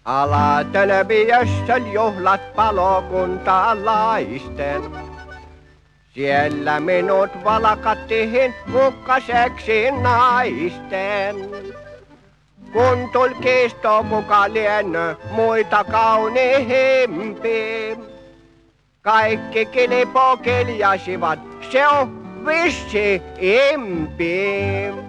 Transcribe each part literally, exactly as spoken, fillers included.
Alatölviössä juhlat palokuntalaisten. Siellä minut valkattiin kukkaseksi naisten. Kun tuli kiisto kuka lienö muita kauniimpi. Kaikki kilpo kiljasivat, se on vissi impi.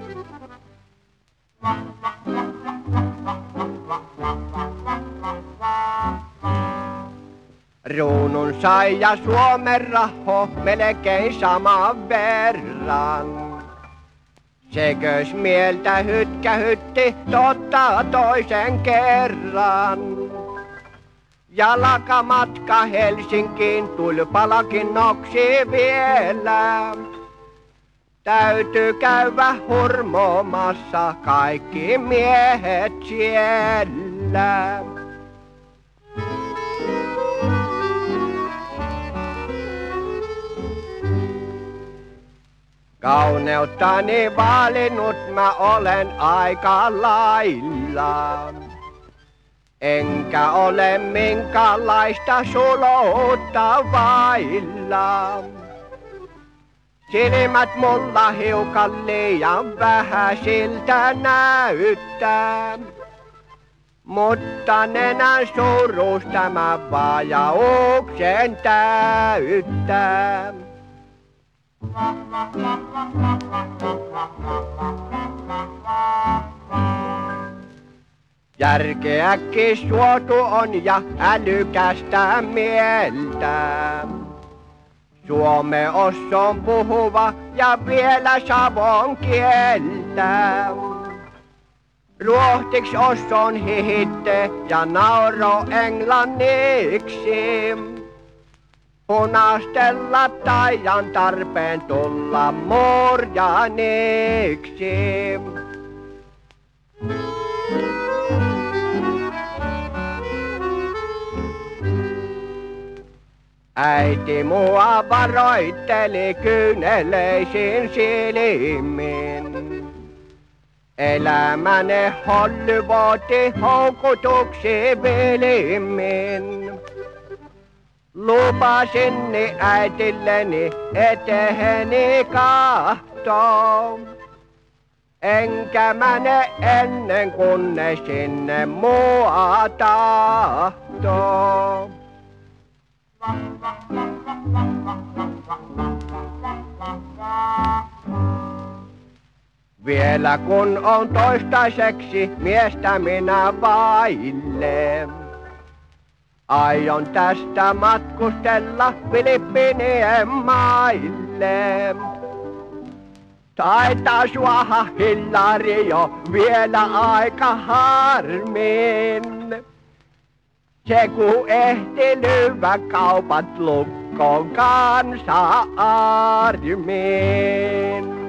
Ruunun sai ja Suomen raho melkein saman verran. Sekös mieltä hytkähytti totta toisen kerran. Jalkamatka Helsinkiin tuli palkinnoksi vielä. Täytyy käydä hurmoomassa kaikki miehet siellä. Kauneuttani valinnut mä olen aika lailla. Enkä ole minkäänlaista suloutta vailla. Silmät mulla hiukan liian vähäisiltä näyttää. Mutta nenän suuruus tämä vajauksen täyttää. Järkeäkin suotu on ja älykästä mieltä. Suome osson puhuva ja vielä savon kieltä. Ruohtiksi osson hihitte ja nauro englanniksi. Punastella taian tarpeen tulla morjaniksi. Äiti mua varoitteli kyyneleisin silmin. Elämäne Hollywoodi houkutuksi vilimmin. Lupasinni äitilleni eteeni kahtoo. Enkä mene ennen kuin ne sinne mua tahtoo. Vielä kun on toistaiseksi miestä minä vaille. Aion tästä matkustella Filippiinien maille. Taitaa suoha Hillario vielä aika harmin. Se ku ehti lyvä kaupat lukkoon kansa armiin.